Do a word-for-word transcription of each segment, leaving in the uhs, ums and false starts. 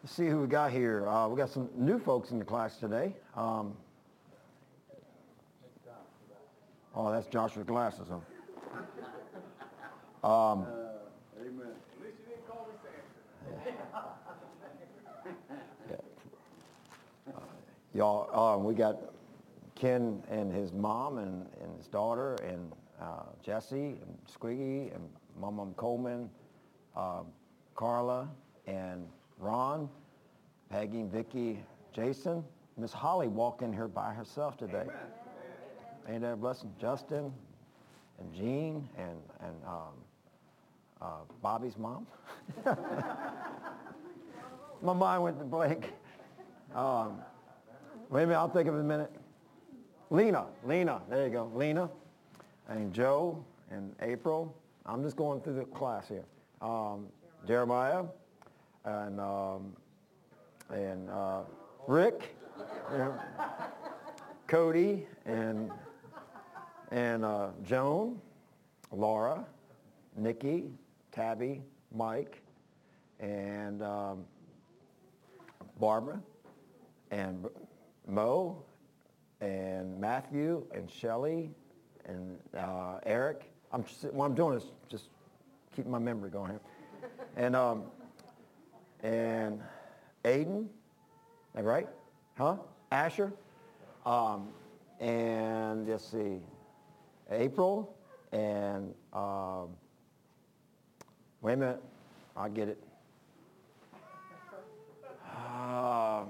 Let's see who we got here. Uh, we got some new folks in the class today. Um, oh, that's Joshua's glasses. Huh? Um, uh, amen. At least you didn't call me Samson. Yeah. Uh, y'all, uh, we got Ken and his mom and, and his daughter and uh, Jesse and Squiggy and Mom Mom Coleman, uh, Carla and Ron, Peggy, Vicky, Jason. Miss Holly walked in here by herself today. Amen. Ain't that a blessing? Justin and Jean and, and um, uh, Bobby's mom. My mind went to blank. Um, wait a minute, I'll think of it in a minute. Lena, Lena, there you go, Lena, and Joe and April. I'm just going through the class here. Um, Jeremiah and um, and uh, Rick, you know, Cody and and uh, Joan, Laura, Nikki, Tabby, Mike, and um, Barbara, and Mo, and Matthew, and Shelley, and uh, Eric. I'm just, what I'm doing is just keeping my memory going here. And um, and Aiden, that right? Huh? Asher, um, and let's see, April, and um, wait a minute, I'll get it. Uh,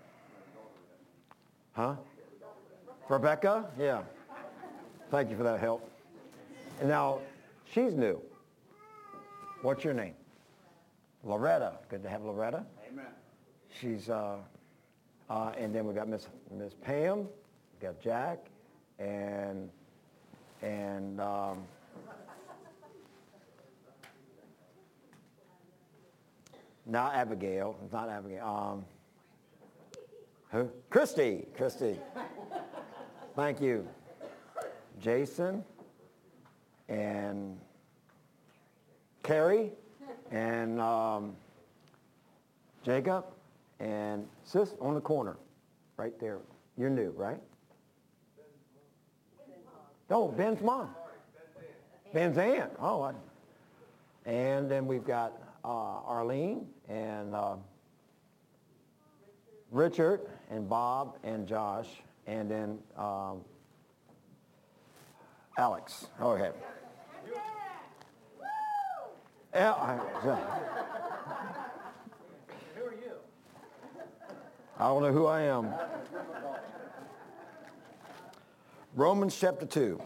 huh? Rebecca? Yeah. Thank you for that help. And now, she's new. What's your name? Loretta. Good to have Loretta. Amen. She's, uh, uh, and then we got Miss Miss Pam, we got Jack, and, and, um, not Abigail, it's not Abigail. Um, who? Christy, Christy. Thank you. Jason and Carrie and um, Jacob and Sis on the corner, right there. You're new, right? Oh, Ben's mom. Ben's aunt. Oh, I, and then we've got uh, Arlene and uh, Richard and Bob and Josh and then um, Alex. Okay. Yeah. Who are you? I don't know who I am. Romans chapter two.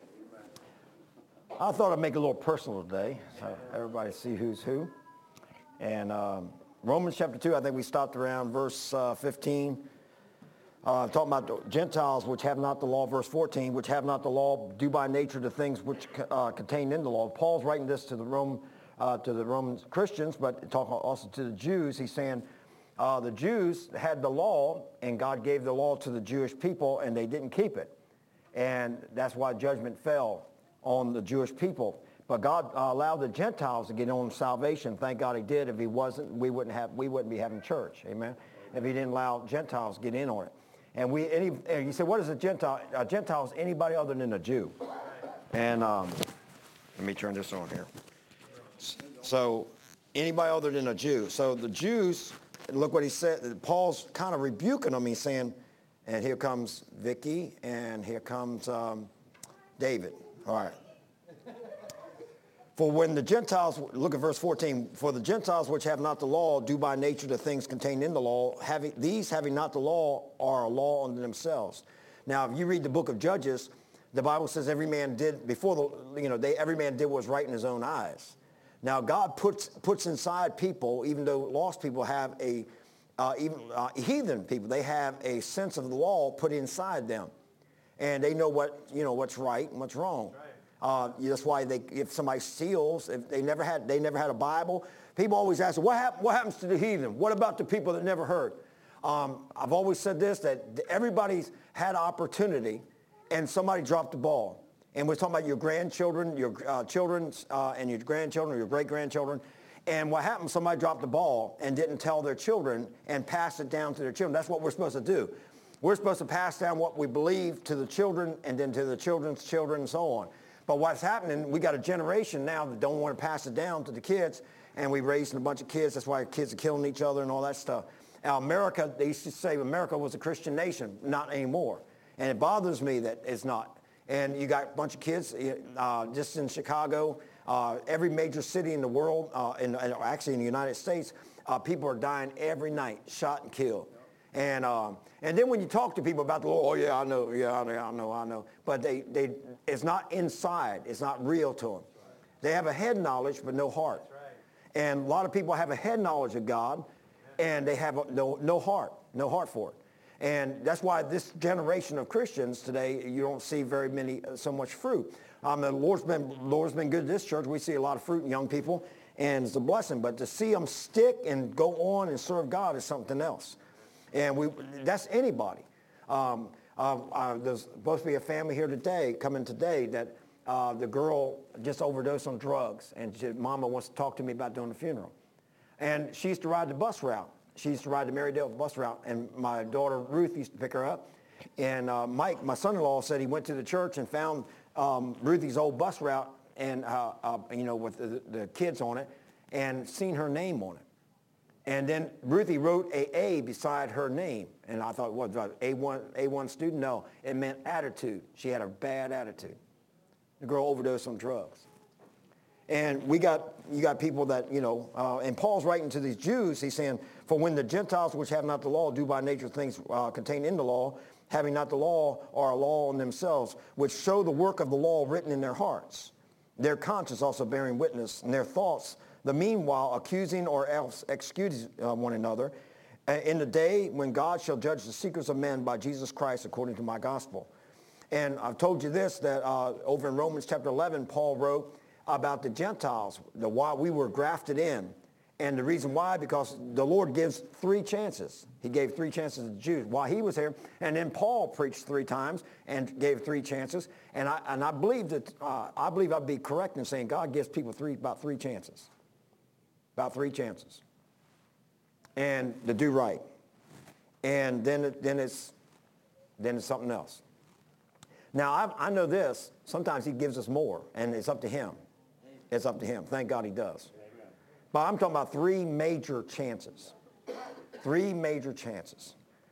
I thought I'd make it a little personal today, so everybody see who's who. And um, Romans chapter two, I think we stopped around verse uh, fifteen. Uh, talking about the Gentiles which have not the law, verse fourteen, which have not the law, do by nature the things which uh, contain in the law. Paul's writing this to the Rome, uh, to the Roman Christians, but talking also to the Jews. He's saying uh, the Jews had the law, and God gave the law to the Jewish people, and they didn't keep it. And that's why judgment fell on the Jewish people. But God uh, allowed the Gentiles to get on salvation. Thank God he did. If he wasn't, we wouldn't have, we wouldn't be having church. Amen. If he didn't allow Gentiles to get in on it. And we, any, and you say, what is a Gentile? A Gentile is anybody other than a Jew. And um, let me turn this on here. So anybody other than a Jew. So the Jews, look what he said. Paul's kind of rebuking them. He's saying, and here comes Vicky, and here comes um, David. All right. For when the Gentiles, look at verse fourteen, for the Gentiles which have not the law do by nature the things contained in the law, having, these having not the law are a law unto themselves. Now, if you read the book of Judges, the Bible says every man did, before the, you know, they, every man did what was right in his own eyes. Now, God puts, puts inside people, even though lost people have a, uh, even uh, heathen people, they have a sense of the law put inside them. And they know what, you know, what's right and what's wrong. Right. Uh, that's why they, if somebody steals, if they never had, they never had a Bible. People always ask, what, hap- what happens to the heathen? What about the people that never heard? Um, I've always said this, that everybody's had opportunity and somebody dropped the ball. And we're talking about your grandchildren, your uh, children, uh, and your grandchildren, or your great-grandchildren. And what happened, somebody dropped the ball and didn't tell their children and pass it down to their children. That's what we're supposed to do. We're supposed to pass down what we believe to the children and then to the children's children and so on. But what's happening, we got a generation now that don't want to pass it down to the kids, and we raised a bunch of kids. That's why kids are killing each other and all that stuff. Now, America, they used to say America was a Christian nation. Not anymore. And it bothers me that it's not. And you got a bunch of kids uh, just in Chicago, uh, every major city in the world, uh, in, actually in the United States, uh, people are dying every night, shot and killed. And um, and then when you talk to people about the Lord, oh yeah, I know, yeah, I know, I know, I know. But they, they, it's not inside. It's not real to them. They have a head knowledge, but no heart. And a lot of people have a head knowledge of God, and they have no, no heart, no heart for it. And that's why this generation of Christians today, you don't see very many, uh, so much fruit. Um, the Lord's been, Lord's been good to this church. We see a lot of fruit in young people, and it's a blessing. But to see them stick and go on and serve God is something else. And we, that's anybody. Um, uh, uh, there's supposed to be a family here today, coming today, that uh, the girl just overdosed on drugs, and she, Mama wants to talk to me about doing the funeral. And she used to ride the bus route. She used to ride the Marydale bus route, and my daughter Ruth used to pick her up. And uh, Mike, my son-in-law, said he went to the church and found um, Ruthie's old bus route, and uh, uh, you know, with the, the kids on it, and seen her name on it. And then Ruthie wrote a A beside her name, and I thought, what, A one, A one student? No, it meant attitude. She had a bad attitude. The girl overdosed on drugs. And we got, you got people that, you know, uh, and Paul's writing to these Jews, he's saying, for when the Gentiles which have not the law do by nature things uh, contained in the law, having not the law, are a law in themselves, which show the work of the law written in their hearts, their conscience also bearing witness, and their thoughts, the meanwhile accusing or else excusing uh, one another, uh, in the day when God shall judge the secrets of men by Jesus Christ according to my gospel. And I've told you this, that uh, over in Romans chapter eleven, Paul wrote about the Gentiles, the why we were grafted in. And the reason why, because the Lord gives three chances. He gave three chances to the Jews while he was here. And then Paul preached three times and gave three chances. And I, and I believe that, uh, I believe I'd be correct in saying God gives people three, about three chances. About three chances. And to do right. And then, it, then, it's, then it's something else. Now, I, I know this. Sometimes he gives us more, and it's up to him. It's up to him. Thank God he does. But I'm talking about three major chances. Three major chances.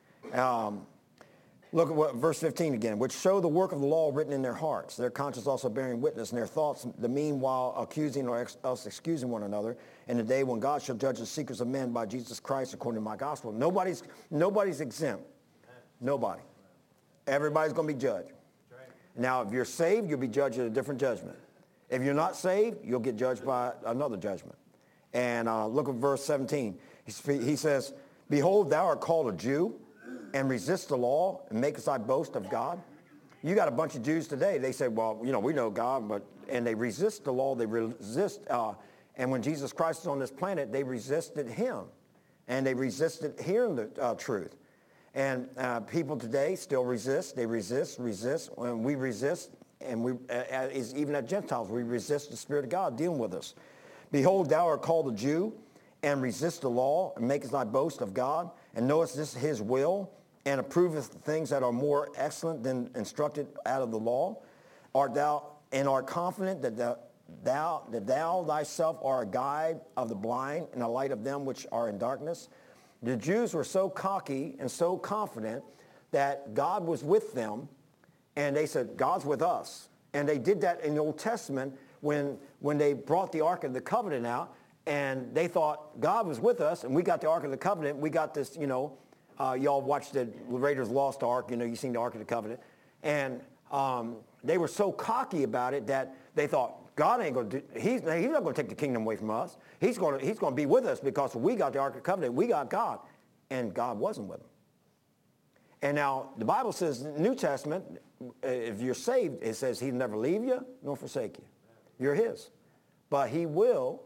Um, look at what verse fifteen again. Which show the work of the law written in their hearts, their conscience also bearing witness, and their thoughts, the meanwhile accusing or ex- else excusing one another, in the day when God shall judge the secrets of men by Jesus Christ according to my gospel. Nobody's, nobody's exempt. Nobody. Everybody's going to be judged. Now, if you're saved, you'll be judged at a different judgment. If you're not saved, you'll get judged by another judgment. And uh, look at verse seventeen. He, he says, behold, thou art called a Jew, and resist the law, and makest thy boast of God. You got a bunch of Jews today. They say, well, you know, we know God, but, and they resist the law. They resist, uh, and when Jesus Christ is on this planet, they resisted him. And they resisted hearing the uh, truth. And uh, people today still resist. They resist, resist. When we resist, and we, uh, is even at Gentiles, we resist the Spirit of God dealing with us. Behold, thou art called a Jew, and resist the law, and makest thy boast of God, and knowest this his will, and approveth the things that are more excellent than instructed out of the law. Art thou, and art confident that thou, thou, that thou thyself art a guide of the blind, and a light of them which are in darkness? The Jews were so cocky and so confident that God was with them, and they said, God's with us. And they did that in the Old Testament when, when they brought the Ark of the Covenant out, and they thought God was with us, and we got the Ark of the Covenant. We got this, you know, uh, y'all watched the Raiders Lost Ark, you know, you seen the Ark of the Covenant. And um, they were so cocky about it that they thought, God ain't going to do, he's, he's not going to take the kingdom away from us. He's going to, he's going to be with us because we got the Ark of the Covenant. We got God. And God wasn't with them. And now the Bible says in the New Testament, if you're saved, it says he'll never leave you nor forsake you. You're his. But he will,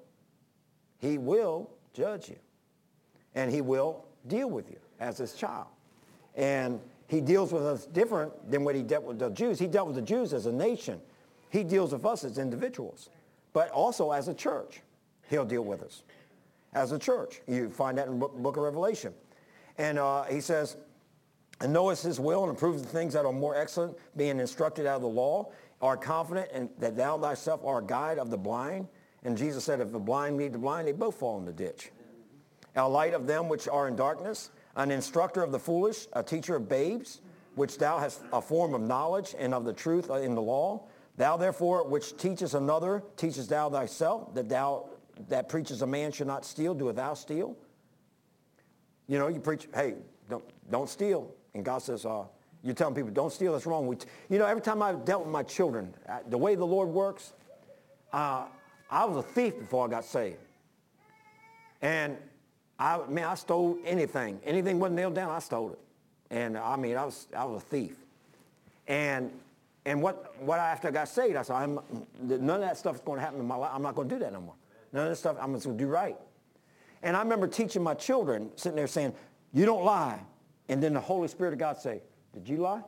he will judge you. And he will deal with you as his child. And he deals with us different than what he dealt with the Jews. He dealt with the Jews as a nation. He deals with us as individuals, but also as a church. He'll deal with us. as a church. You find that in the book, book of Revelation. And uh, he says, and knowest his will and approves the things that are more excellent, being instructed out of the law, are confident in, that thou thyself art a guide of the blind. And Jesus said, if the blind lead the blind, they both fall in the ditch. A light of them which are in darkness, an instructor of the foolish, a teacher of babes, which thou hast a form of knowledge and of the truth in the law. Thou therefore, which teachest another, teachest thou thyself, that thou that preaches a man should not steal, doest thou steal? You know, you preach, hey, don't, don't steal. And God says, uh, you're telling people, don't steal, that's wrong. We t-. You know, every time I've dealt with my children, uh, the way the Lord works, uh, I was a thief before I got saved. And I, man, I stole anything. Anything wasn't nailed down, I stole it. And I mean, I was, I was a thief. And and what, what after I got saved, I said, I'm, none of that stuff is going to happen in my life. I'm not going to do that no more. None of this stuff, I'm just going to do right. And I remember teaching my children, sitting there saying, you don't lie. And then the Holy Spirit of God say, did you lie?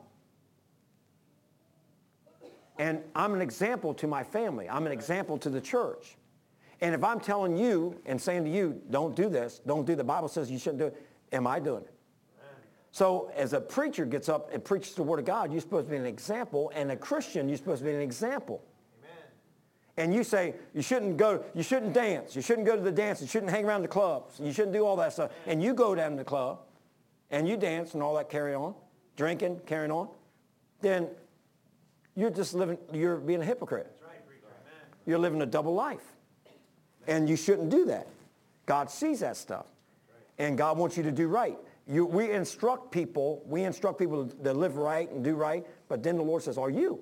And I'm an example to my family. I'm an example to the church. And if I'm telling you and saying to you, don't do this, don't do the Bible says you shouldn't do it, am I doing it? Amen. So as a preacher gets up and preaches the Word of God, you're supposed to be an example. And a Christian, you're supposed to be an example. Amen. And you say, you shouldn't go, you shouldn't dance. You shouldn't go to the dance. You shouldn't hang around the clubs. You shouldn't do all that stuff. Amen. And you go down to the club and you dance and all that carry on, drinking, carrying on. Then you're just living, you're being a hypocrite. That's right, preacher. Amen. You're living a double life. And you shouldn't do that. God sees that stuff. And God wants you to do right. You, we instruct people, we instruct people to live right and do right, but then the Lord says, are you?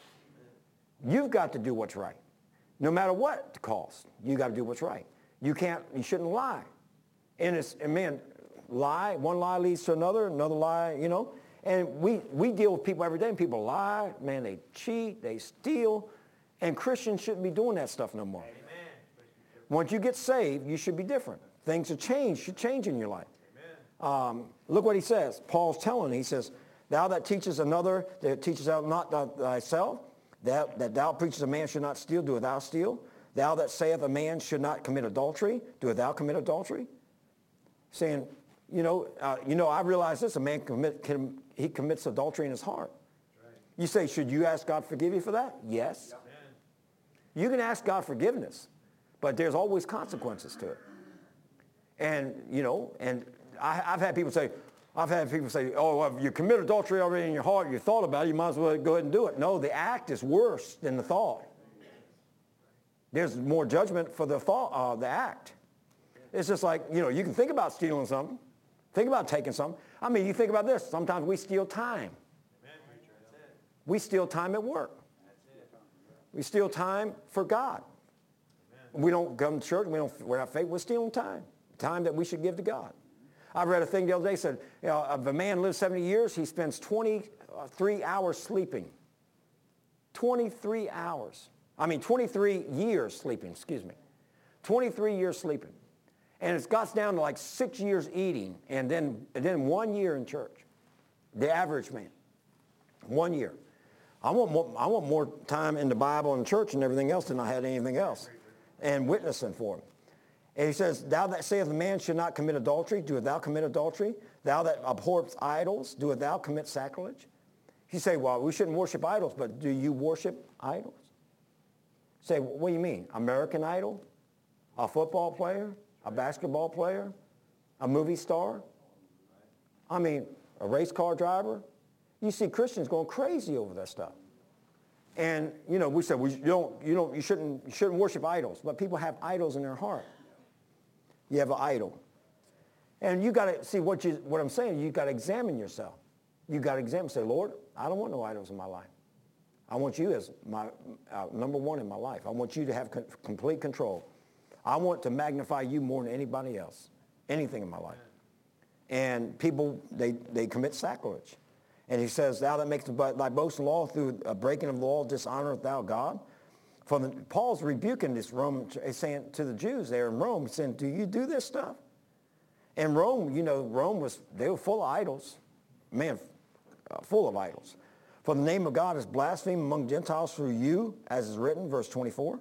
You've got to do what's right. No matter what the cost, you got to do what's right. You can't, you shouldn't lie. And it's, and man, lie, one lie leads to another, another lie, you know. And we, we deal with people every day, and people lie, man, they cheat, they steal, and Christians shouldn't be doing that stuff no more. Once you get saved, you should be different. Things have changed, should change in your life. Um, look what he says. Paul's telling, he says, thou that teachest another, that teachest thou not thyself, that, that thou preachest a man should not steal, doest thou steal? Thou that saith a man should not commit adultery, doest thou commit adultery? Saying, you know, uh, you know, I realize this, a man commit, can, he commits adultery in his heart. Right. You say, should you ask God to forgive you for that? Yes. Yeah. You can ask God forgiveness. But there's always consequences to it. And, you know, and I, I've had people say, I've had people say, oh, well, if you commit adultery already in your heart, you thought about it, you might as well go ahead and do it. No, the act is worse than the thought. There's more judgment for the thought, uh, the act. It's just like, you know, you can think about stealing something. Think about taking something. I mean, you think about this. Sometimes we steal time. We steal time at work. We steal time for God. We don't come to church, we don't, we're not faithful, we're stealing time. Time that we should give to God. I read a thing the other day, said, you know, if a man lives seventy years, he spends twenty-three hours sleeping. twenty-three hours. I mean, twenty-three years sleeping, excuse me. twenty-three years sleeping. And it got down to like six years eating, and then, and then one year in church. The average man. One year. I want more, I want more time in the Bible and church and everything else than I had anything else. And witnessing for him. And he says, thou that sayest a man should not commit adultery, doest thou commit adultery? Thou that abhorrest idols, doest thou commit sacrilege? You say, well, we shouldn't worship idols, but do you worship idols? Say, what do you mean? American Idol? A football player? A basketball player? A movie star? I mean, a race car driver? You see Christians going crazy over that stuff. And, you know, we said, well, you, don't, you, don't, you, shouldn't, you shouldn't worship idols. But people have idols in their heart. You have an idol. And you got to see what, you, what I'm saying. You got to examine yourself. You got to examine, say, Lord, I don't want no idols in my life. I want you as my uh, number one in my life. I want you to have co- complete control. I want to magnify you more than anybody else, anything in my life. And people, they, they commit sacrilege. And he says, thou that makest thy boast in law through a breaking of the law, dishonoreth thou God. For the, Paul's rebuking this Roman, he's saying to the Jews there in Rome, he's saying, do you do this stuff? And Rome, you know, Rome was, they were full of idols. Man, uh, full of idols. For the name of God is blasphemed among Gentiles through you, as is written, verse twenty-four.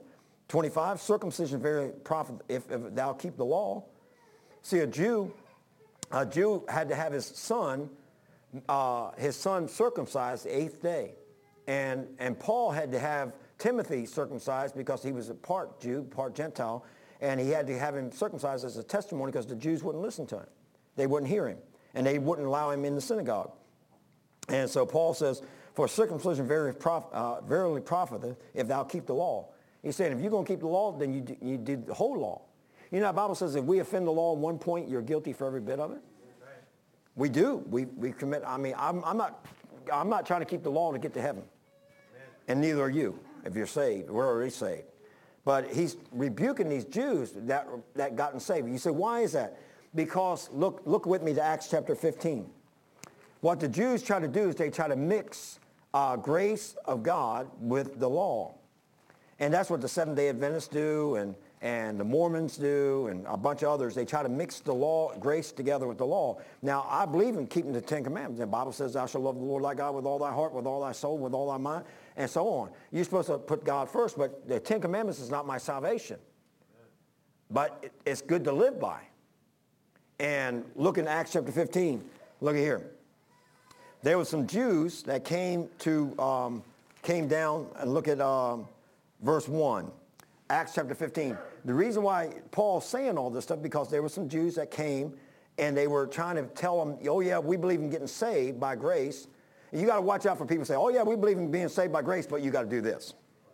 twenty-five, circumcision very profit if, if thou keep the law. See, a Jew, a Jew had to have his son, uh, his son circumcised the eighth day. And, and Paul had to have Timothy circumcised because he was a part Jew, part Gentile, and he had to have him circumcised as a testimony because the Jews wouldn't listen to him. They wouldn't hear him, and they wouldn't allow him in the synagogue. And so Paul says, for circumcision very prof, uh, verily profiteth if thou keep the law. He's saying if you're going to keep the law, then you do, you do the whole law. You know, the Bible says if we offend the law in one point, you're guilty for every bit of it. Right. We do. We, we commit. I mean, I'm, I'm, not, I'm not trying to keep the law to get to heaven. Amen. And neither are you if you're saved. We're already saved. But he's rebuking these Jews that, that gotten saved. You say, why is that? Because look, look with me to Acts chapter fifteen. What the Jews try to do is they try to mix uh, grace of God with the law. And that's what the Seventh-day Adventists do, and, and the Mormons do, and a bunch of others. They try to mix the law, grace together with the law. Now, I believe in keeping the Ten Commandments. The Bible says, thou shalt love the Lord thy God with all thy heart, with all thy soul, with all thy mind, and so on. You're supposed to put God first, but the Ten Commandments is not my salvation. But it, it's good to live by. And look in Acts chapter fifteen. Look at here. There were some Jews that came to um, came down, and look at um, verse one, Acts chapter fifteen. The reason why Paul's saying all this stuff, because there were some Jews that came and they were trying to tell them, oh yeah, we believe in getting saved by grace. And you got to watch out for people who say, oh yeah, we believe in being saved by grace, but you got to do this.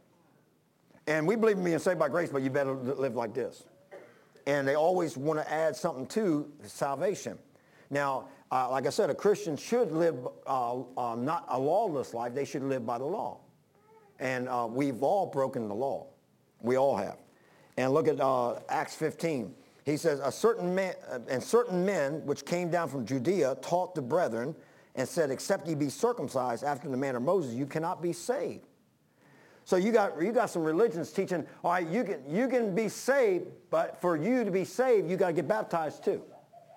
And we believe in being saved by grace, but you better live like this. And they always want to add something to salvation. Now, uh, like I said, a Christian should live uh, uh, not a lawless life. They should live by the law. And uh, we've all broken the law. We all have. And look at uh, Acts fifteen. He says, a certain man, uh, and certain men which came down from Judea taught the brethren and said, except ye be circumcised after the manner of Moses, you cannot be saved. So you got you got some religions teaching, all right, you can you can be saved, but for you to be saved, you got to get baptized too.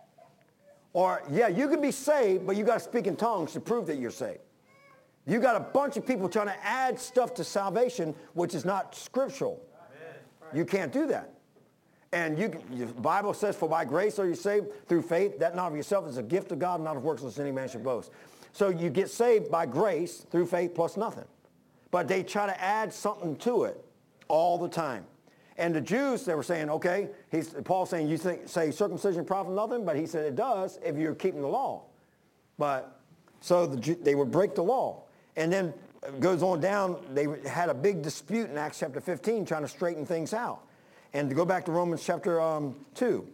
Or yeah, you can be saved, but you got to speak in tongues to prove that you're saved. You got a bunch of people trying to add stuff to salvation, which is not scriptural. Amen. You can't do that. And you, the Bible says, for by grace are you saved through faith, that not of yourself is a gift of God, not of works, lest any man should boast. So you get saved by grace through faith plus nothing. But they try to add something to it all the time. And the Jews, they were saying, okay, he's, Paul's saying, you think, say circumcision profit nothing? But he said it does if you're keeping the law. But so the, they would break the law. And then it goes on down, they had a big dispute in Acts chapter fifteen trying to straighten things out. And to go back to Romans chapter um, two.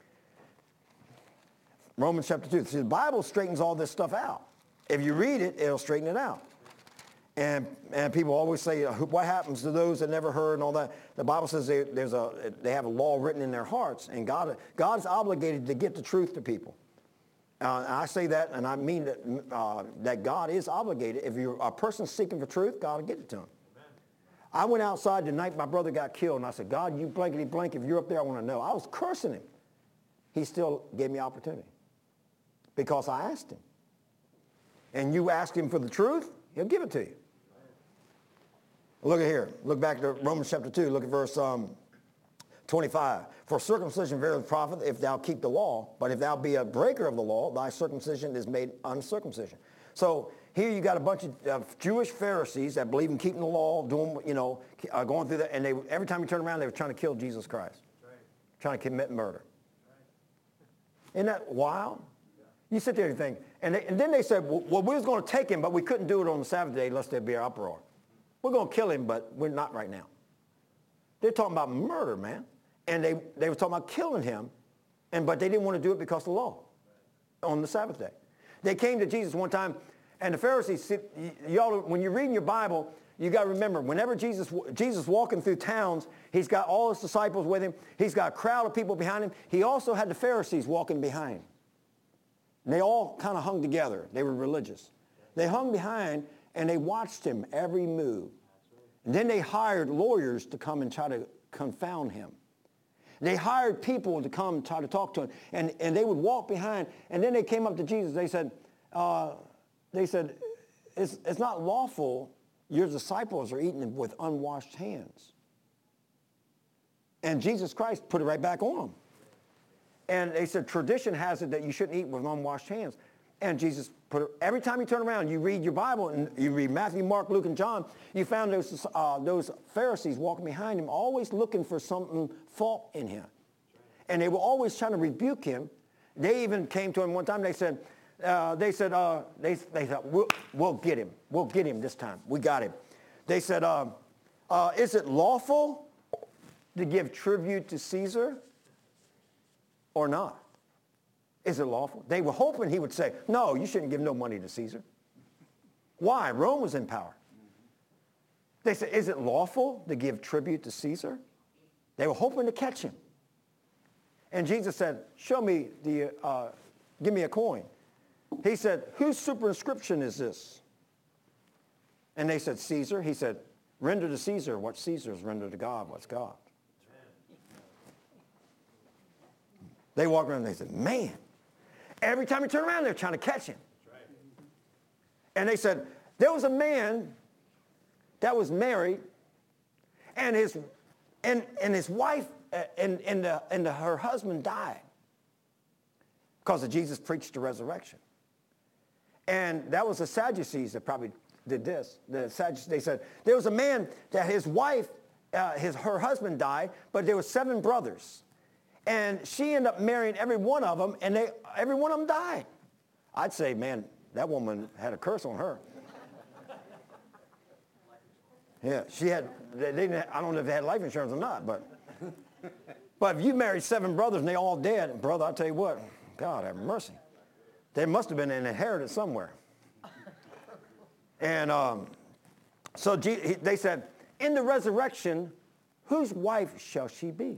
Romans chapter two. See, the Bible straightens all this stuff out. If you read it, it'll straighten it out. And, and people always say, what happens to those that never heard and all that? The Bible says they, there's a, they have a law written in their hearts, and God, God is obligated to get the truth to people. Uh, and I say that, and I mean that, uh, that God is obligated. If you're a person seeking for truth, God will get it to him. Amen. I went outside the night my brother got killed, and I said, God, you blankety blank, if you're up there, I want to know. I was cursing him. He still gave me opportunity because I asked him. And you ask him for the truth, he'll give it to you. Look at here. Look back to Romans chapter two. Look at verse um, twenty-five. For circumcision verily profiteth if thou keep the law, but if thou be a breaker of the law, thy circumcision is made uncircumcision. So here you got a bunch of uh, Jewish Pharisees that believe in keeping the law, doing, you know, uh, going through that, and they every time you turn around, they were trying to kill Jesus Christ, right. Trying to commit murder. Right. Isn't that wild? Yeah. You sit there and think, and, they, and then they said, well, well, we was going to take him, but we couldn't do it on the Sabbath day lest there be an uproar. We're going to kill him, but we're not right now. They're talking about murder, man. And they, they were talking about killing him, and but they didn't want to do it because of the law on the Sabbath day. They came to Jesus one time, and the Pharisees, y'all, when you're reading your Bible, you got to remember, whenever Jesus Jesus walking through towns, he's got all his disciples with him. He's got a crowd of people behind him. He also had the Pharisees walking behind. And they all kind of hung together. They were religious. They hung behind, and they watched him every move. And then they hired lawyers to come and try to confound him. They hired people to come and try to talk to him. And, and they would walk behind, and then they came up to Jesus. They said, uh, they said, it's, it's not lawful. Your disciples are eating with unwashed hands. And Jesus Christ put it right back on them. And they said, tradition has it that you shouldn't eat with unwashed hands. And Jesus put it, every time you turn around, you read your Bible, and you read Matthew, Mark, Luke, and John, you found those, uh, those Pharisees walking behind him, always looking for something fault in him. And they were always trying to rebuke him. They even came to him one time, they said, uh, they said, uh, they, they thought, we'll, we'll get him. We'll get him this time. We got him. They said, uh, uh, is it lawful to give tribute to Caesar or not? Is it lawful? They were hoping he would say, no, you shouldn't give no money to Caesar. Why? Rome was in power. They said, is it lawful to give tribute to Caesar? They were hoping to catch him. And Jesus said, show me the, uh, give me a coin. He said, whose superscription is this? And they said, Caesar. He said, render to Caesar what Caesar's, render to God what's God. They walked around and they said, man, every time you turn around, they're trying to catch him. Right. And they said, there was a man that was married, and his, and, and his wife uh, and, and, the, and the, her husband died because of Jesus preached the resurrection. And that was the Sadducees that probably did this. The Sadducees, they said, there was a man that his wife, uh, his, her husband died, but there were seven brothers. And she ended up marrying every one of them, and they, every one of them died. I'd say, man, that woman had a curse on her. Yeah, she had, they didn't, I don't know if they had life insurance or not, but, but if you married seven brothers and they all dead, brother, I'll tell you what, God have mercy. There must have been an inheritance somewhere. And um, so G, they said, in the resurrection, whose wife shall she be?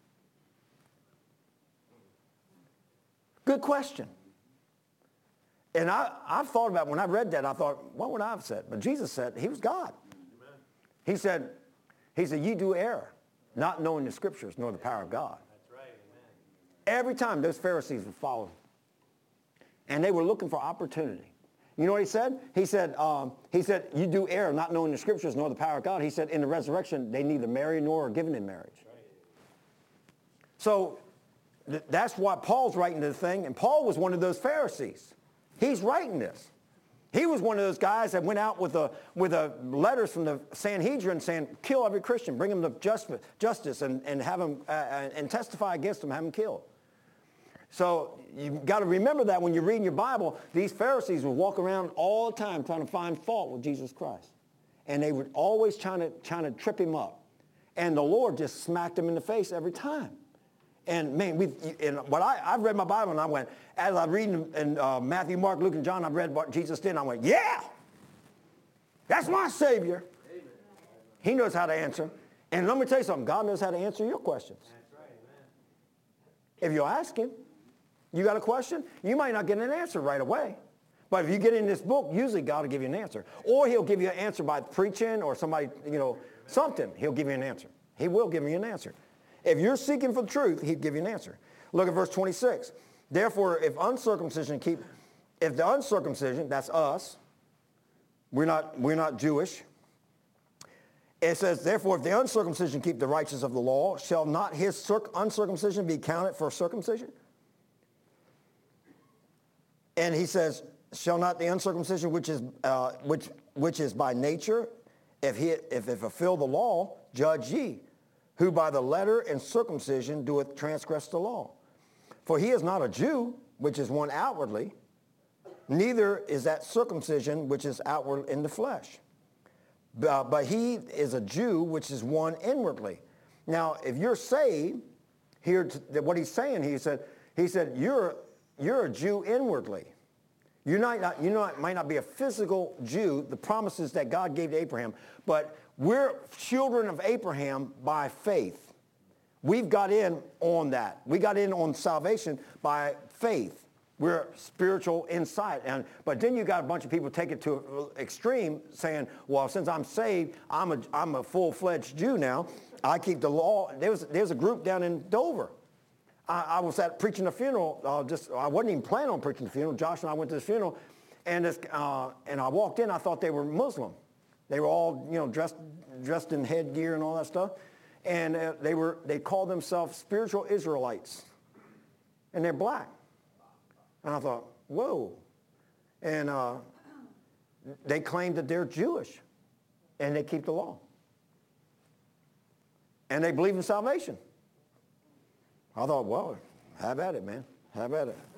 Good question. And I, I've thought about, when I read that, I thought, what would I have said? But Jesus said, he was God. Amen. He said, he said, you do err, not knowing the scriptures nor the power of God. That's right. Amen. Every time those Pharisees would follow him. And they were looking for opportunity. You know what he said? He said, um, he said, you do err, not knowing the scriptures nor the power of God. He said, in the resurrection, they neither marry nor are given in marriage. Right. So th- that's why Paul's writing this thing. And Paul was one of those Pharisees. He's writing this. He was one of those guys that went out with a, with a letters from the Sanhedrin saying, kill every Christian, bring him to justice, justice and, and have him, uh, and testify against him, have him killed. So you've got to remember that when you're reading your Bible, these Pharisees would walk around all the time trying to find fault with Jesus Christ. And they would always trying to, trying to trip him up. And the Lord just smacked him in the face every time. And man, we, and what I, I've read my Bible and I went, as I read in, in uh, Matthew, Mark, Luke, and John, I've read what Jesus did and I went, yeah, that's my Savior. Amen. He knows how to answer. And let me tell you something, God knows how to answer your questions. That's right, amen. If you ask him, you got a question, you might not get an answer right away. But if you get in this book, usually God will give you an answer. Or he'll give you an answer by preaching or somebody, you know, something. He'll give you an answer. He will give you an answer. If you're seeking for the truth, he'll give you an answer. Look at verse twenty-six. Therefore, if uncircumcision keep, if the uncircumcision, that's us, we're not, we're not Jewish. It says, therefore, if the uncircumcision keep the righteousness of the law, shall not his circ- uncircumcision be counted for circumcision? And he says, shall not the uncircumcision which is, uh, which, which is by nature, if he if it fulfill the law, judge ye, who by the letter and circumcision doeth transgress the law. For he is not a Jew, which is one outwardly, neither is that circumcision which is outward in the flesh. Uh, but he is a Jew, which is one inwardly. Now, if you're saved, here, to, what he's saying, he said, he said, you're You're a Jew inwardly. You might not, you not, might not be a physical Jew, the promises that God gave to Abraham, but we're children of Abraham by faith. We've got in on that. We got in on salvation by faith. We're spiritual insight. And, but then you got a bunch of people take it to an extreme saying, well, since I'm saved, I'm a, I'm a full-fledged Jew now. I keep the law. There was, there's a group down in Dover. I, I was at preaching a funeral. Uh, just I wasn't even planning on preaching the funeral. Josh and I went to this funeral, and this, uh, and I walked in. I thought they were Muslim. They were all, you know, dressed dressed in headgear and all that stuff. and uh, they were they called themselves spiritual Israelites, and they're black. And I thought, whoa. And uh, they claim that they're Jewish, and they keep the law. And they believe in salvation. I thought, well, have at it, man. Have at it.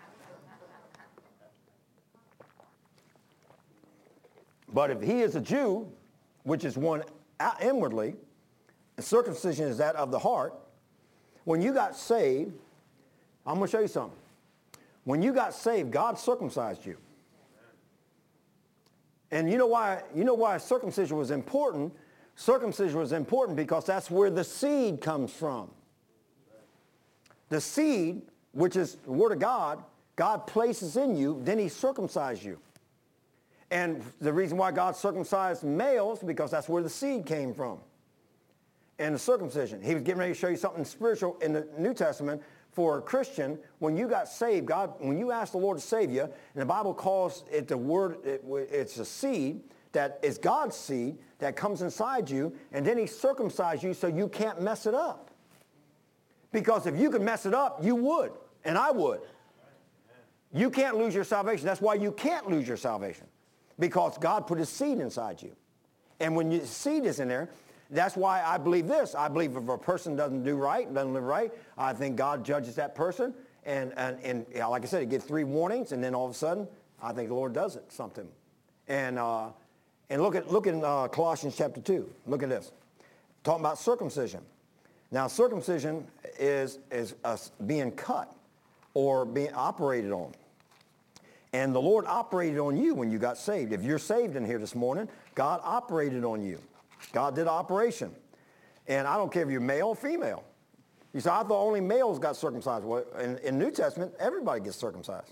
But if he is a Jew, which is one inwardly, and circumcision is that of the heart, when you got saved, I'm going to show you something. When you got saved, God circumcised you. And you know why, you know why circumcision was important? Circumcision was important because that's where the seed comes from. The seed, which is the Word of God, God places in you, then he circumcised you. And the reason why God circumcised males, because that's where the seed came from. And the circumcision. He was getting ready to show you something spiritual in the New Testament. For a Christian, when you got saved, God, when you asked the Lord to save you, and the Bible calls it the word, it, it's a seed that is God's seed that comes inside you, and then he circumcised you so you can't mess it up. Because if you could mess it up, you would, and I would. You can't lose your salvation. That's why you can't lose your salvation, because God put his seed inside you. And when your seed is in there, that's why I believe this. I believe if a person doesn't do right, doesn't live right, I think God judges that person. And, and, and yeah, like I said, he gives three warnings, and then all of a sudden, I think the Lord does it, something. And uh, and look at look in uh, Colossians chapter two. Look at this. Talking about circumcision. Now, circumcision is, is us being cut or being operated on. And the Lord operated on you when you got saved. If you're saved in here this morning, God operated on you. God did operation. And I don't care if you're male or female. You say, I thought only males got circumcised. Well, in, in New Testament, everybody gets circumcised.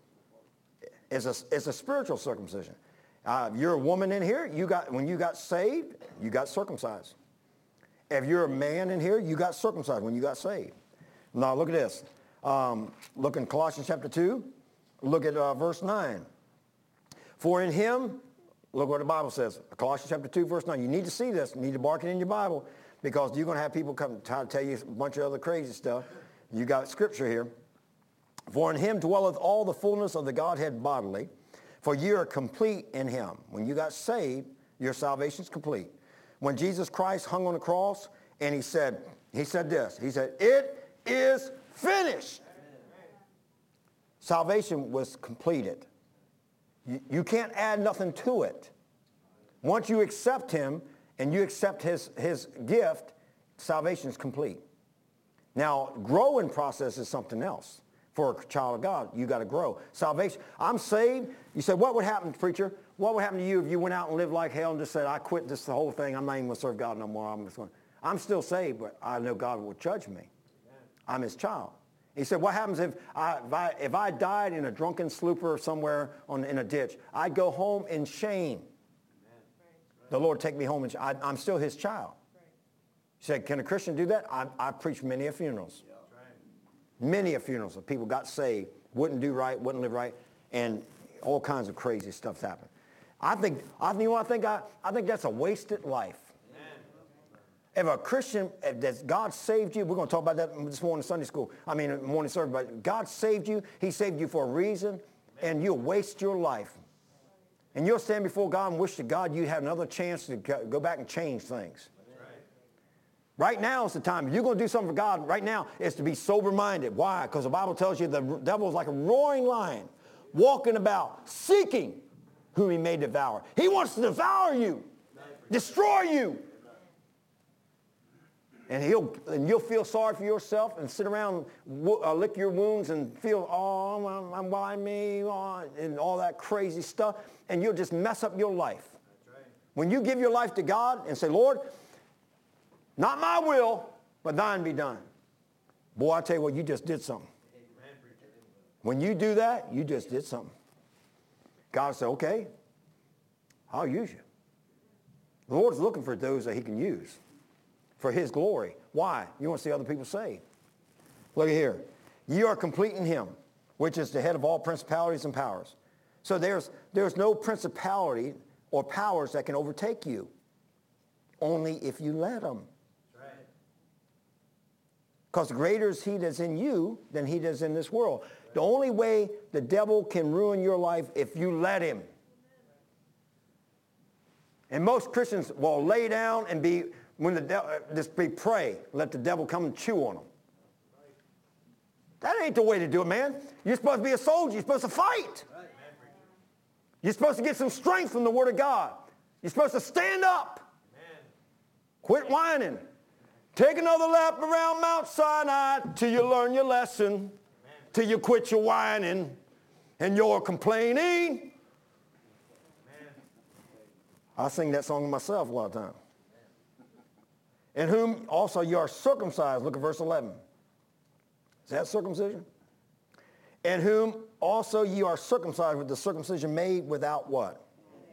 It's a, it's a spiritual circumcision. Uh, if you're a woman in here, you got when you got saved, you got circumcised. If you're a man in here, you got circumcised when you got saved. Now look at this. Um, look in Colossians chapter two. Look at uh, verse nine. For in him, look what the Bible says. Colossians chapter two, verse nine. You need to see this. You need to mark it in your Bible, because you're going to have people come try to tell you a bunch of other crazy stuff. You got scripture here. For in him dwelleth all the fullness of the Godhead bodily. For ye are complete in him. When you got saved, your salvation's complete. When Jesus Christ hung on the cross and he said, he said this. He said, it is finished. Salvation was completed. You, you can't add nothing to it. Once you accept him and you accept his, his gift, salvation is complete. Now, growing process is something else. For a child of God, you got to grow. Salvation, I'm saved. You said, what would happen, preacher? What would happen to you if you went out and lived like hell and just said, I quit this the whole thing. I'm not even going to serve God no more. I'm just going. I'm still saved, but I know God will judge me. Amen. I'm his child. He said, what happens if I, if I, if I died in a drunken slooper somewhere on, in a ditch? I'd go home in shame. Amen. The Lord take me home, and I, I'm still his child. Right. He said, can a Christian do that? I, I preached many a funerals. Yeah. Many a funerals of people got saved, wouldn't do right, wouldn't live right, and all kinds of crazy stuff happened. I think, I, you know what I think? I, I think that's a wasted life. If a Christian, if that God saved you, we're going to talk about that this morning in Sunday school. I mean, morning service, but God saved you. He saved you for a reason, and you'll waste your life. And you'll stand before God and wish to God you had another chance to go back and change things. Right now is the time. If you're going to do something for God, right now is to be sober-minded. Why? Because the Bible tells you the devil is like a roaring lion, walking about, seeking whom he may devour. He wants to devour you, destroy you. And he'll and you'll feel sorry for yourself and sit around, uh, lick your wounds and feel, oh, I'm, I'm why me, oh, and all that crazy stuff. And you'll just mess up your life. That's right. When you give your life to God and say, Lord, not my will, but thine be done. Boy, I tell you what, you just did something. When you do that, you just did something. God said, okay, I'll use you. The Lord's looking for those that he can use for his glory. Why? You want to see other people saved. Look at here. You are complete in him, which is the head of all principalities and powers. So there's, there's no principality or powers that can overtake you, only if you let them. Because greater is he that's in you than he that's in this world. The only way the devil can ruin your life if you let him. And most Christians will lay down and be, when the devil, just be pray, let the devil come and chew on them. That ain't the way to do it, man. You're supposed to be a soldier. You're supposed to fight. You're supposed to get some strength from the Word of God. You're supposed to stand up. Quit whining. Take another lap around Mount Sinai till you learn your lesson, till you quit your whining and your complaining. I sing that song myself a lot of times. In whom also you are circumcised. Look at verse eleven. Is that circumcision? In whom also you are circumcised with the circumcision made without what?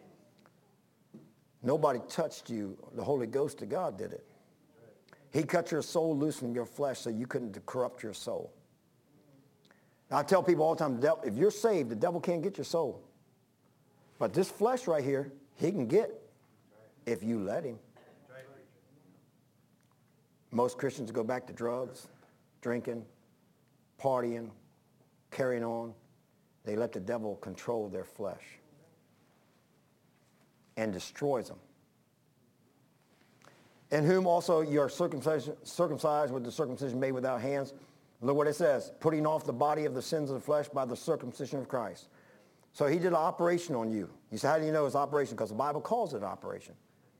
Nobody touched you. The Holy Ghost of God did it. He cut your soul loose from your flesh so you couldn't corrupt your soul. Now, I tell people all the time, the devil, if you're saved, the devil can't get your soul. But this flesh right here, he can get if you let him. Most Christians go back to drugs, drinking, partying, carrying on. They let the devil control their flesh and destroys them. In whom also you are circumcised, circumcised with the circumcision made without hands. Look what it says, putting off the body of the sins of the flesh by the circumcision of Christ. So he did an operation on you. You say, how do you know it's operation? Because the Bible calls it operation.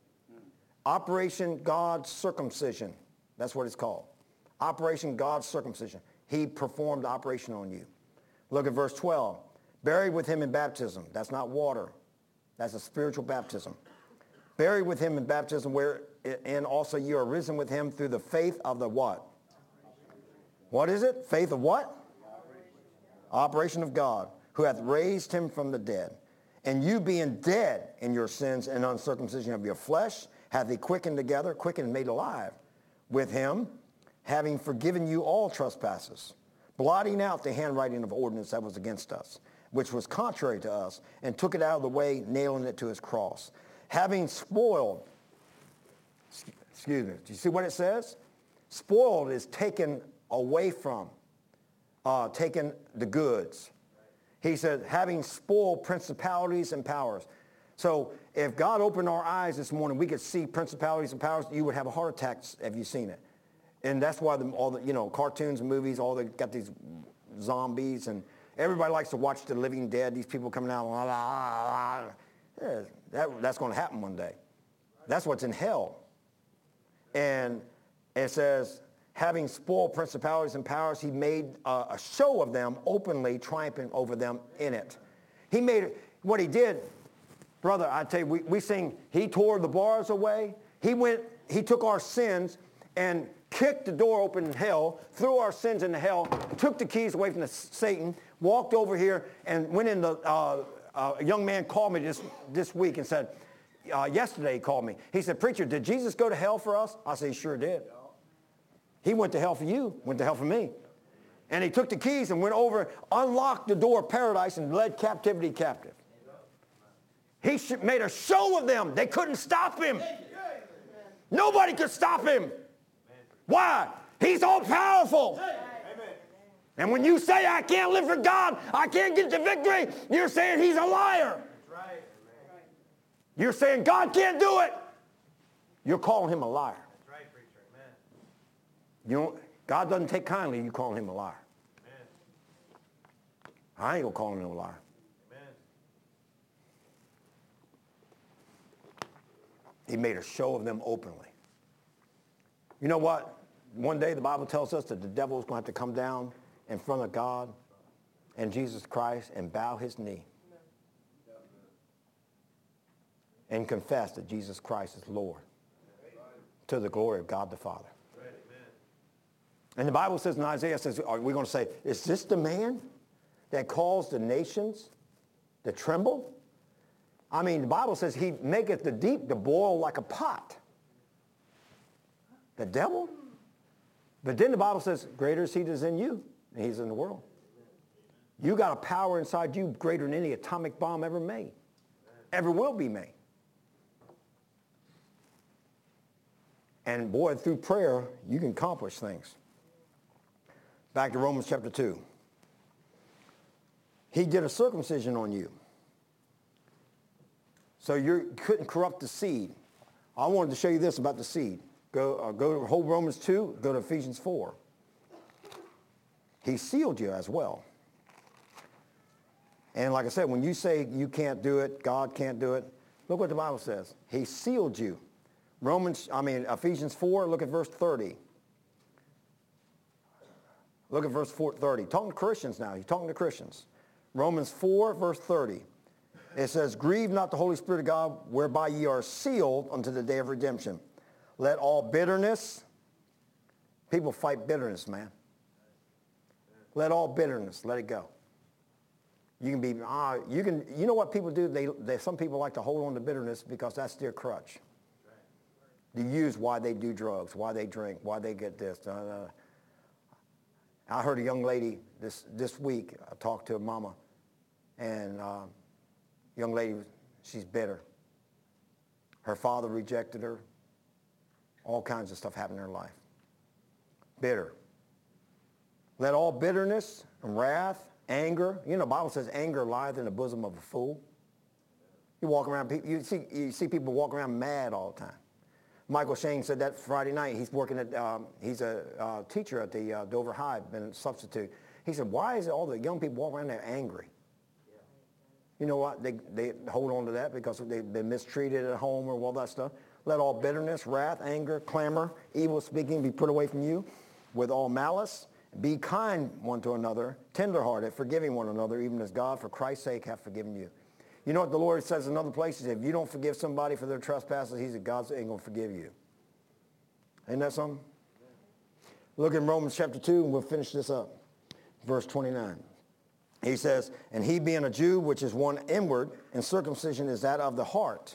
Operation God's circumcision. That's what it's called. Operation God's circumcision. He performed operation on you. Look at verse twelve. Buried with him in baptism. That's not water. That's a spiritual baptism. Buried with him in baptism, wherein also you are risen with him through the faith of the what? What is it? Faith of what? Operation of God, who hath raised him from the dead. And you being dead in your sins and uncircumcision of your flesh, hath he quickened together, quickened and made alive with him, having forgiven you all trespasses, blotting out the handwriting of ordinance that was against us, which was contrary to us, and took it out of the way, nailing it to his cross. Having spoiled, excuse me, do you see what it says? Spoiled is taken away from, uh, taken the goods. He said, having spoiled principalities and powers. So if God opened our eyes this morning, we could see principalities and powers, you would have a heart attack if you seen it. And that's why the, all the, you know, cartoons and movies, all they got these zombies, and everybody likes to watch The Living Dead, these people coming out, la, la, la. Yeah, that, that's going to happen one day. That's what's in hell. And it says, having spoiled principalities and powers, he made a, a show of them openly, triumphing over them in it. He made, what he did, brother, I tell you, we, we sing, he tore the bars away. He went, he took our sins and kicked the door open in hell, threw our sins into hell, took the keys away from the Satan, walked over here and went in the, uh, uh, a young man called me this, this week and said, uh, yesterday he called me. He said, preacher, did Jesus go to hell for us? I said, he sure did. He went to hell for you, went to hell for me. And he took the keys and went over, unlocked the door of paradise and led captivity captive. He made a show of them. They couldn't stop him. Nobody could stop him. Why? He's all powerful. And when you say, I can't live for God, I can't get the victory, you're saying he's a liar. You're saying God can't do it. You're calling him a liar. You know, God doesn't take kindly you calling him a liar. I ain't going to call him a liar. He made a show of them openly. You know what? One day the Bible tells us that the devil is going to have to come down in front of God and Jesus Christ and bow his knee and confess that Jesus Christ is Lord to the glory of God the Father. And the Bible says in Isaiah, says, are we going to say, is this the man that caused the nations to tremble? I mean, the Bible says he maketh the deep to boil like a pot. The devil? But then the Bible says, greater is he that is in you than he's in the world. You got a power inside you greater than any atomic bomb ever made, ever will be made. And boy, through prayer, you can accomplish things. Back to Romans chapter two. He did a circumcision on you. So you couldn't corrupt the seed. I wanted to show you this about the seed. Go, uh, go to whole Romans two, go to Ephesians four. He sealed you as well. And like I said, when you say you can't do it, God can't do it, look what the Bible says. He sealed you. Romans, I mean, Ephesians four, look at verse thirty. Look at verse four, thirty. Talking to Christians now. He's talking to Christians. Romans four, verse thirty. It says, grieve not the Holy Spirit of God, whereby ye are sealed unto the day of redemption. Let all bitterness, people fight bitterness, man. Let all bitterness, let it go. You can be, ah, you can, you know what people do? They, they, some people like to hold on to bitterness because that's their crutch. To use why they do drugs, why they drink, why they get this. Uh, uh. I heard a young lady this, this week, I talked to her mama, and uh, young lady, she's bitter. Her father rejected her. All kinds of stuff happened in her life. Bitter. Let all bitterness and wrath, anger. You know, the Bible says anger lieth in the bosom of a fool. You walk around, you see, you see people walk around mad all the time. Michael Shane said that Friday night. He's working at, um, he's a uh, teacher at the uh, Dover High, been a substitute. He said, why is it all the young people walk around there angry? You know what? They, they hold on to that because they've been mistreated at home or all that stuff. Let all bitterness, wrath, anger, clamor, evil speaking be put away from you with all malice. Be kind one to another, tenderhearted, forgiving one another, even as God for Christ's sake hath forgiven you. You know what the Lord says in other places? If you don't forgive somebody for their trespasses, he said, God ain't going to forgive you. Ain't that something? Look in Romans chapter two, and we'll finish this up. Verse twenty-nine. He says, and he being a Jew, which is one inward, and circumcision is that of the heart.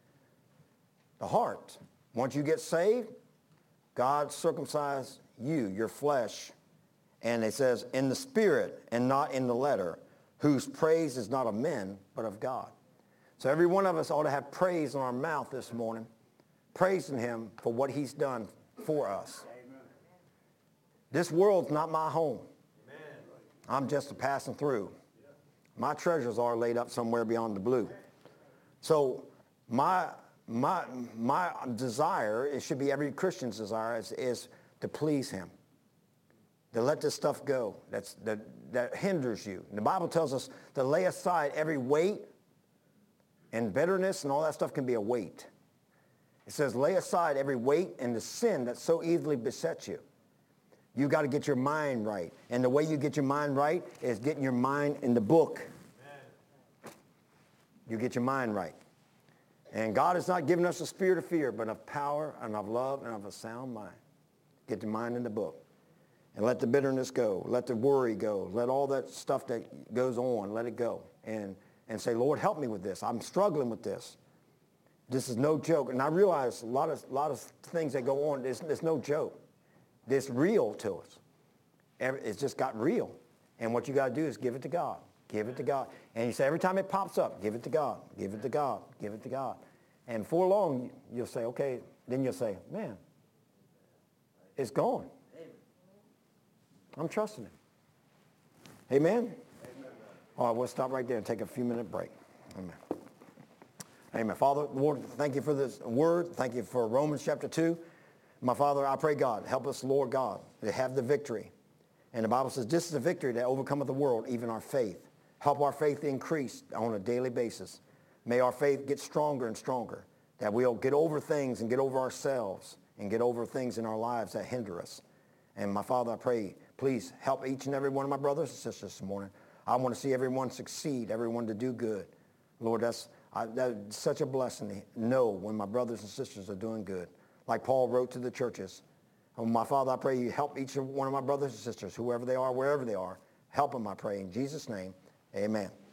The heart. Once you get saved, God circumcised you, your flesh. And it says, in the spirit and not in the letter, whose praise is not of men, but of God. So every one of us ought to have praise in our mouth this morning, praising him for what he's done for us. Amen. This world's not my home. Amen. I'm just a passing through. My treasures are laid up somewhere beyond the blue. So my, my, my desire, it should be every Christian's desire, is, is to please him. To let this stuff go that's, that, that hinders you. And the Bible tells us to lay aside every weight, and bitterness and all that stuff can be a weight. It says lay aside every weight and the sin that so easily besets you. You got to get your mind right. And the way you get your mind right is getting your mind in the book. Amen. You get your mind right. And God has not given us a spirit of fear, but of power and of love and of a sound mind. Get your mind in the book. And let the bitterness go. Let the worry go. Let all that stuff that goes on, let it go. And, and say, Lord, help me with this. I'm struggling with this. This is no joke. And I realize a lot of, lot of things that go on, it's, it's no joke. It's real to us. It's just got real. And what you got to do is give it to God. Give it to God. And you say, every time it pops up, give it to God. Give it to God. Give it to God. And before long, you'll say, okay, then you'll say, man, it's gone. I'm trusting him. Amen? Amen? All right, we'll stop right there and take a few minute break. Amen. Amen. Father, Lord, thank you for this word. Thank you for Romans chapter two. My Father, I pray, God, help us, Lord God, to have the victory. And the Bible says this is the victory that overcometh the world, even our faith. Help our faith increase on a daily basis. May our faith get stronger and stronger, that we'll get over things and get over ourselves and get over things in our lives that hinder us. And my Father, I pray, please help each and every one of my brothers and sisters this morning. I want to see everyone succeed, everyone to do good. Lord, that's, I, that's such a blessing to know when my brothers and sisters are doing good. Like Paul wrote to the churches. And my Father, I pray you help each one of my brothers and sisters, whoever they are, wherever they are. Help them, I pray. In Jesus' name, amen.